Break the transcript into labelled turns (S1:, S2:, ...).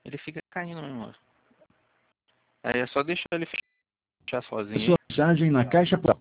S1: Ele fica caindo mesmo. Aí é só deixar ele fechar sozinho.
S2: Sua mensagem na caixa postal.